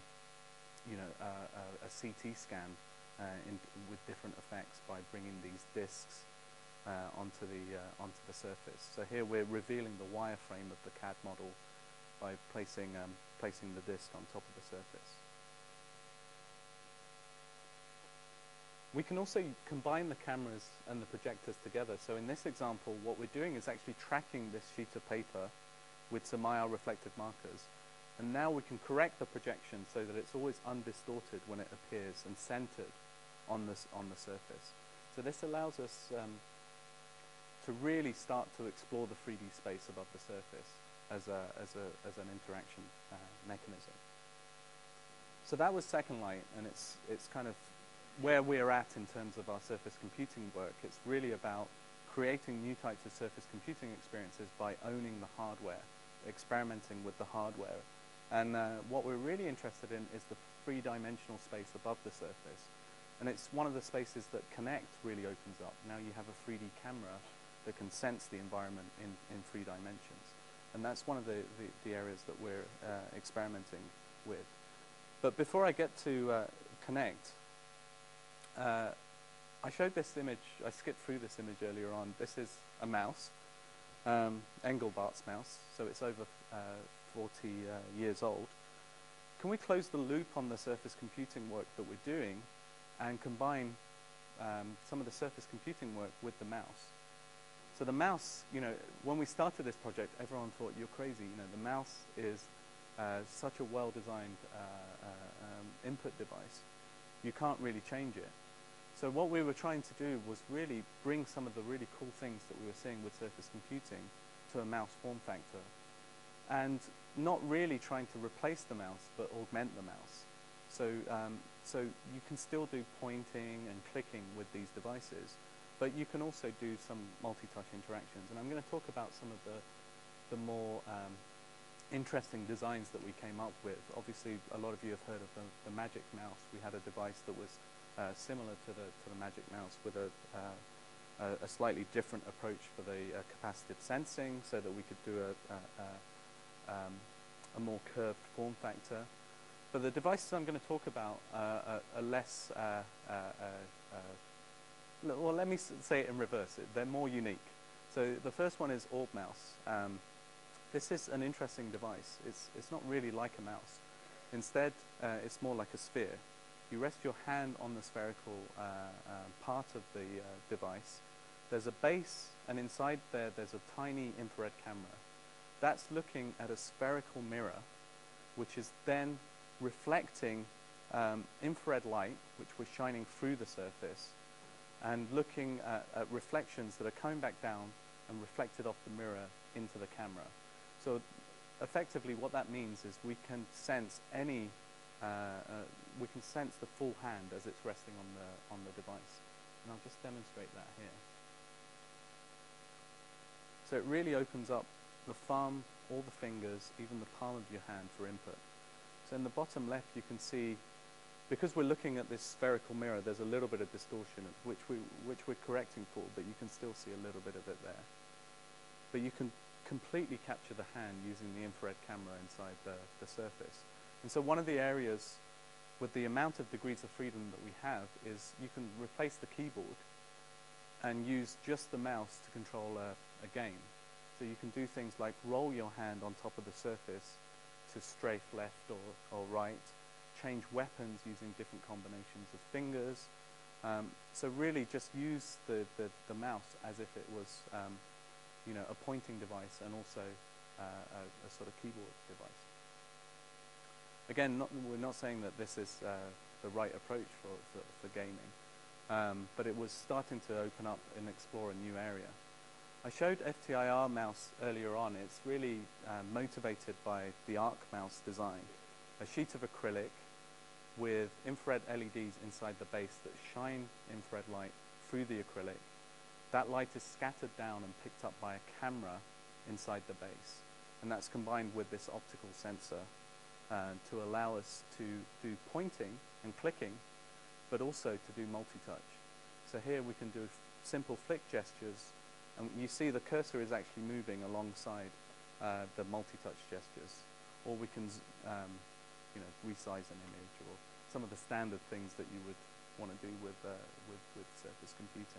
a CT scan with different effects by bringing these discs onto the surface. So here we're revealing the wireframe of the CAD model by placing the disc on top of the surface. We can also combine the cameras and the projectors together. So in this example, what we're doing is actually tracking this sheet of paper with some IR reflective markers. And now we can correct the projection so that it's always undistorted when it appears and centered on the surface. So this allows us to really start to explore the 3D space above the surface as an interaction mechanism. So that was Second Light, and it's kind of where we're at in terms of our surface computing work. It's really about creating new types of surface computing experiences by owning the hardware, experimenting with the hardware. And what we're really interested in is the three-dimensional space above the surface. And it's one of the spaces that Connect really opens up. Now you have a 3D camera that can sense the environment in 3 dimensions. And that's one of the areas that we're experimenting with. But before I get to Connect, I showed this image, I skipped through this image earlier on. This is a mouse, Engelbart's mouse, so it's over 40 years old. Can we close the loop on the surface computing work that we're doing and combine some of the surface computing work with the mouse? So the mouse, when we started this project, everyone thought, you're crazy. The mouse is such a well-designed input device. You can't really change it. So what we were trying to do was really bring some of the really cool things that we were seeing with surface computing to a mouse form factor. And not really trying to replace the mouse, but augment the mouse. So you can still do pointing and clicking with these devices, but you can also do some multi-touch interactions. And I'm going to talk about some of the more interesting designs that we came up with. Obviously, a lot of you have heard of the Magic Mouse. We had a device that was similar to the Magic Mouse with a slightly different approach for the capacitive sensing, so that we could do a more curved form factor. But the devices I'm going to talk about are less, well, let me say it in reverse. They're more unique. So the first one is Orb Mouse. This is an interesting device. It's not really like a mouse. Instead, it's more like a sphere. You rest your hand on the spherical part of the device. There's a base, and inside there's a tiny infrared camera. That's looking at a spherical mirror, which is then reflecting infrared light, which we're shining through the surface, and looking at reflections that are coming back down and reflected off the mirror into the camera. So effectively what that means is we can sense we can sense the full hand as it's resting on the device. And I'll just demonstrate that here. So it really opens up the thumb, all the fingers, even the palm of your hand for input. So in the bottom left you can see, because we're looking at this spherical mirror, there's a little bit of distortion, which we're correcting for, but you can still see a little bit of it there. But you can completely capture the hand using the infrared camera inside the surface. And so one of the areas with the amount of degrees of freedom that we have is you can replace the keyboard and use just the mouse to control a game. So you can do things like roll your hand on top of the surface to strafe left or right, change weapons using different combinations of fingers. So really just use the mouse as if it was a pointing device and also a sort of keyboard device. Again, we're not saying that this is the right approach for gaming, but it was starting to open up and explore a new area. I showed FTIR mouse earlier on. It's really motivated by the Arc mouse design. A sheet of acrylic with infrared LEDs inside the base that shine infrared light through the acrylic. That light is scattered down and picked up by a camera inside the base. And that's combined with this optical sensor to allow us to do pointing and clicking, but also to do multi-touch. So here we can do simple flick gestures, and you see the cursor is actually moving alongside the multi-touch gestures, or we can resize an image, or some of the standard things that you would want to do with surface computing.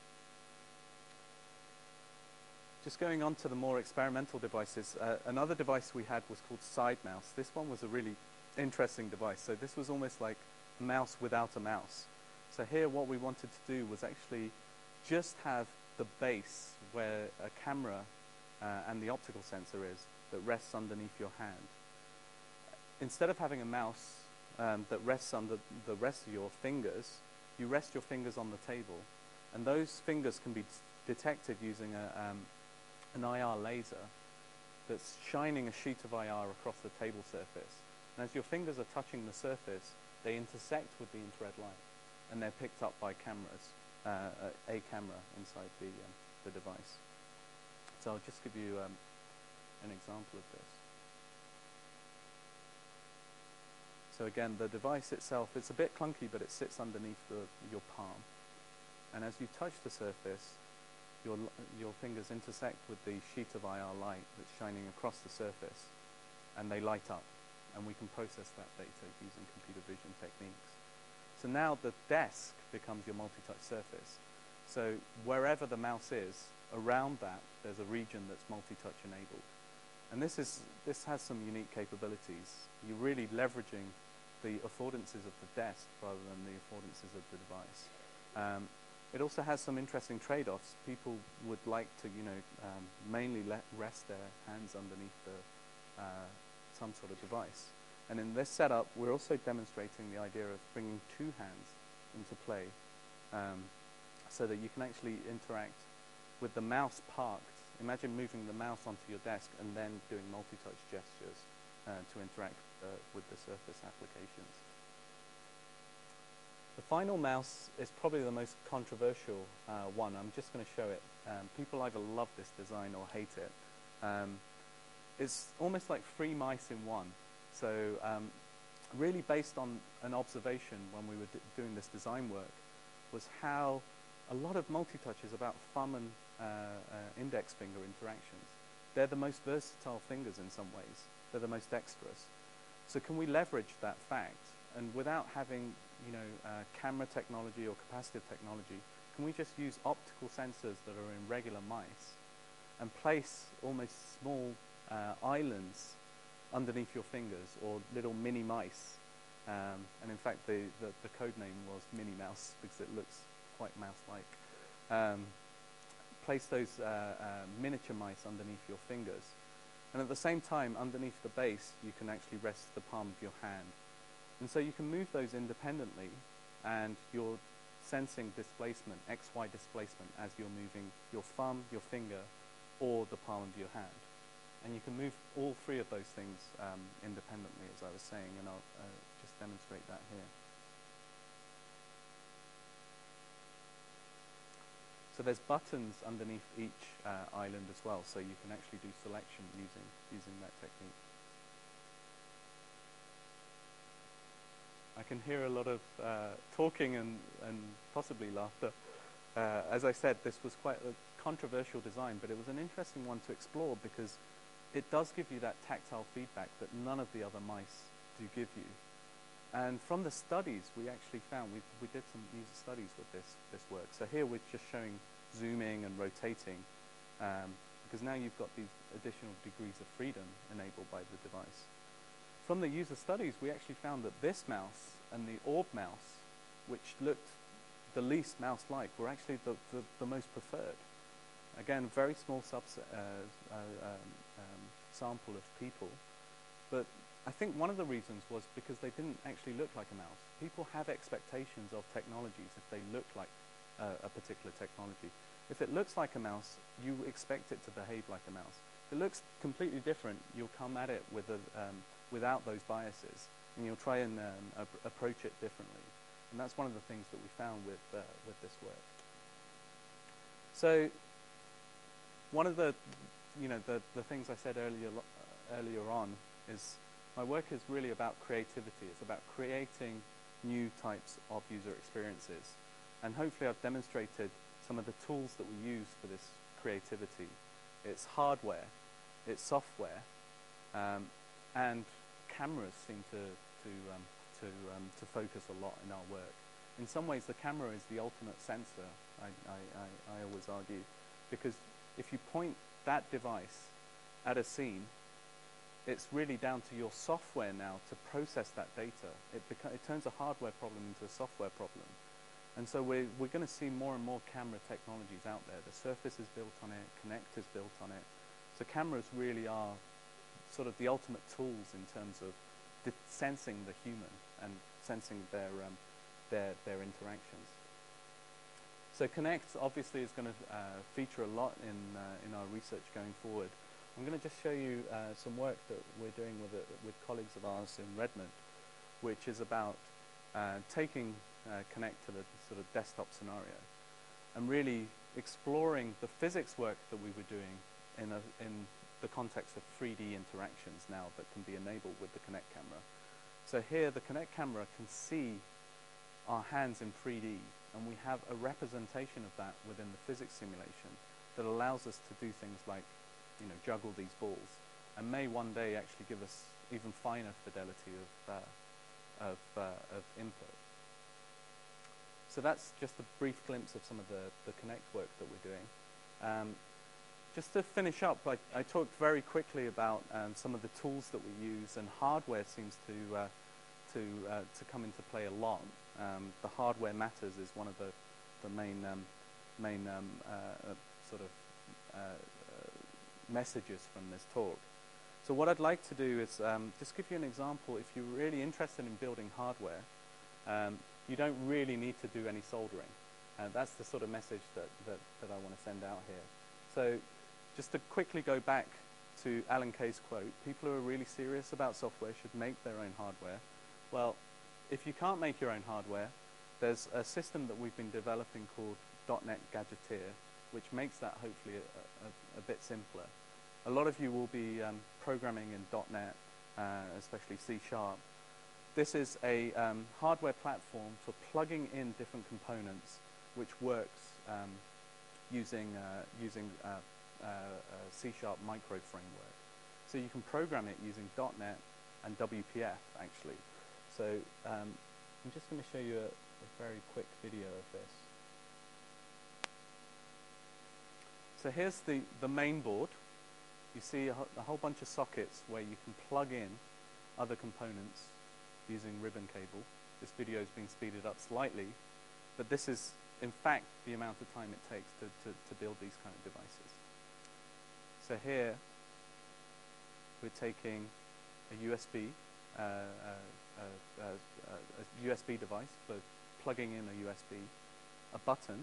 Just going on to the more experimental devices, another device we had was called SideMouse. This one was a really interesting device. So this was almost like a mouse without a mouse. So here what we wanted to do was actually just have the base where a camera and the optical sensor is that rests underneath your hand. Instead of having a mouse that rests under the rest of your fingers, you rest your fingers on the table. And those fingers can be detected using an IR laser that's shining a sheet of IR across the table surface. And as your fingers are touching the surface, they intersect with the infrared light, and they're picked up by cameras, a camera inside the device. So I'll just give you an example of this. So again, the device itself, it's a bit clunky, but it sits underneath your palm. And as you touch the surface, your fingers intersect with the sheet of IR light that's shining across the surface, and they light up, and we can process that data using computer vision techniques. So now the desk becomes your multi-touch surface. So wherever the mouse is, around that, there's a region that's multi-touch enabled. And this has some unique capabilities. You're really leveraging the affordances of the desk rather than the affordances of the device. It also has some interesting trade-offs. People would like to, mainly rest their hands underneath some sort of device. And in this setup, we're also demonstrating the idea of bringing two hands into play, so that you can actually interact with the mouse parked. Imagine moving the mouse onto your desk and then doing multi-touch gestures to interact with the surface applications. The final mouse is probably the most controversial one. I'm just going to show it. People either love this design or hate it. It's almost like 3 mice in one. So really based on an observation when we were doing this design work was how a lot of multi-touch is about thumb and index finger interactions. They're the most versatile fingers in some ways. They're the most dexterous. So can we leverage that fact, and without having camera technology or capacitive technology, can we just use optical sensors that are in regular mice and place almost small islands underneath your fingers, or little mini mice? And in fact, the code name was Mini Mouse because it looks quite mouse-like. Place those miniature mice underneath your fingers. And at the same time, underneath the base, you can actually rest the palm of your hand. And so you can move those independently, and you're sensing displacement, XY displacement, as you're moving your thumb, your finger, or the palm of your hand. And you can move all 3 of those things independently, as I was saying, and I'll just demonstrate that here. So there's buttons underneath each island as well, so you can actually do selection using that technique. I can hear a lot of talking and possibly laughter. As I said, this was quite a controversial design, but it was an interesting one to explore because it does give you that tactile feedback that none of the other mice do give you. And from the studies, we actually found, we did some user studies with this work. So here we're just showing zooming and rotating, because now you've got these additional degrees of freedom enabled by the device. From the user studies, we actually found that this mouse and the orb mouse, which looked the least mouse-like, were actually the most preferred. Again, very small sample of people, but I think one of the reasons was because they didn't actually look like a mouse. People have expectations of technologies if they look like a particular technology. If it looks like a mouse, you expect it to behave like a mouse. If it looks completely different, you'll come at it with without those biases, and you'll try and approach it differently. And that's one of the things that we found with this work. So one of the things I said earlier on is my work is really about creativity. It's about creating new types of user experiences. And hopefully I've demonstrated some of the tools that we use for this creativity. It's hardware, it's software, and cameras seem to focus a lot in our work. In some ways, the camera is the ultimate sensor, I always argue, because if you point that device at a scene, it's really down to your software now to process that data. It turns a hardware problem into a software problem. And so we're going to see more and more camera technologies out there. The Surface is built on it, Kinect is built on it. So cameras really are sort of the ultimate tools in terms of sensing the human and sensing their interactions. So Kinect obviously is going to feature a lot in our research going forward. I'm going to just show you some work that we're doing with colleagues of ours in Redmond, which is about taking Kinect to the sort of desktop scenario and really exploring the physics work that we were doing in the context of 3D interactions now that can be enabled with the Kinect camera. So here the Kinect camera can see our hands in 3D, and we have a representation of that within the physics simulation that allows us to do things like, you know, juggle these balls, and may one day actually give us even finer fidelity of input. So that's just a brief glimpse of some of the Kinect work that we're doing. Just to finish up, I talked very quickly about some of the tools that we use, and hardware seems to come into play a lot. The hardware matters is one of the main sort of messages from this talk. So what I'd like to do is just give you an example. If you're really interested in building hardware, you don't really need to do any soldering. That's the sort of message that I want to send out here. So just to quickly go back to Alan Kay's quote, people who are really serious about software should make their own hardware. Well, if you can't make your own hardware, there's a system that we've been developing called .NET Gadgeteer, which makes that hopefully a bit simpler. A lot of you will be programming in .NET, especially C#. This is a hardware platform for plugging in different components, which works using C# micro framework. So you can program it using .NET and WPF actually. So I'm just going to show you a very quick video of this. So here's the main board. You see a whole bunch of sockets where you can plug in other components using ribbon cable. This video has been speeded up slightly, but this is in fact the amount of time it takes to build these kind of devices. So here we're taking a USB, a USB device for plugging in a USB, a button,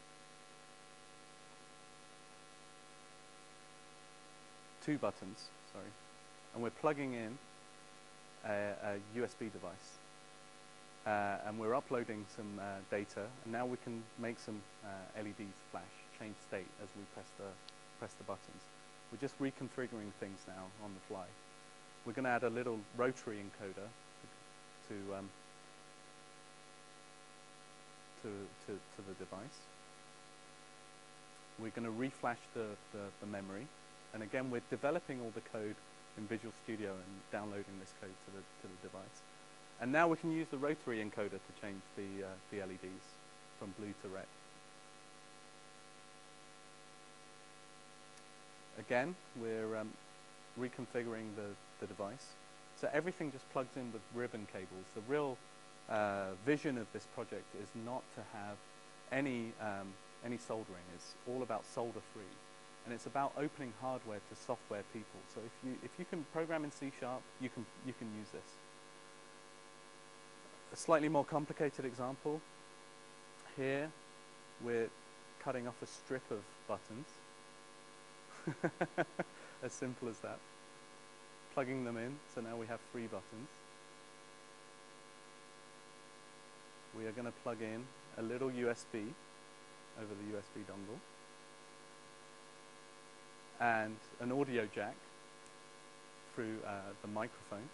two buttons, sorry, and we're plugging in a USB device, and we're uploading some data, and now we can make some LEDs flash, change state as we press the buttons. We're just reconfiguring things now on the fly. We're going to add a little rotary encoder to the device. We're going to reflash the memory, and again we're developing all the code in Visual Studio and downloading this code to the device. And now we can use the rotary encoder to change the LEDs from blue to red. Again, we're reconfiguring the device. So everything just plugs in with ribbon cables. The real vision of this project is not to have any soldering. It's all about solder free. And it's about opening hardware to software people. So if you can program in C#, you can use this. A slightly more complicated example. Here, we're cutting off a strip of buttons. As simple as that. Plugging them in, so now we have 3 buttons. We are going to plug in a little USB over the USB dongle, and an audio jack through the microphone.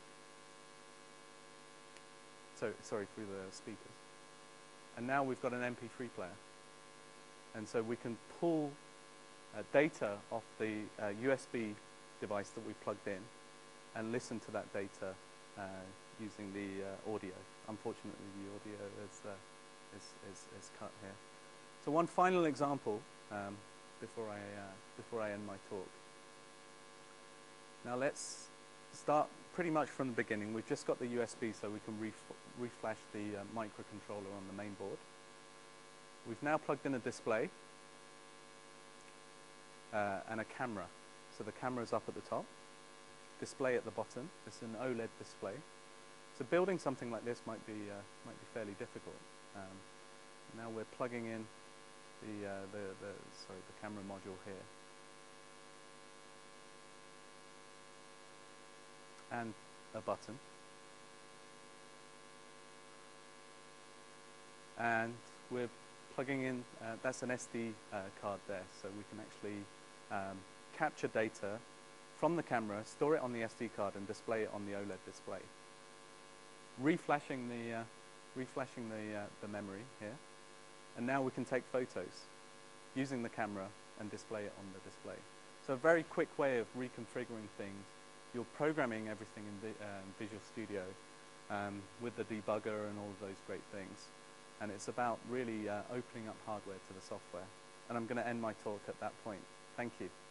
So, sorry, through the speakers. And now we've got an MP3 player. And so we can pull data off the USB device that we plugged in and listen to that data using the audio. Unfortunately, the audio is cut here. So one final example before I end my talk. Now let's start pretty much from the beginning. We've just got the USB so we can reflash the microcontroller on the main board. We've now plugged in a display and a camera. So the camera is up at the top, display at the bottom. It's an OLED display. So building something like this might be fairly difficult. Now we're plugging in the camera module here, and a button, and we're plugging in. That's an SD card there, so we can actually capture data from the camera, store it on the SD card, and display it on the OLED display. Reflashing the memory here, and now we can take photos using the camera and display it on the display. So a very quick way of reconfiguring things. You're programming everything in Visual Studio with the debugger and all of those great things, and it's about really opening up hardware to the software. And I'm going to end my talk at that point. Thank you.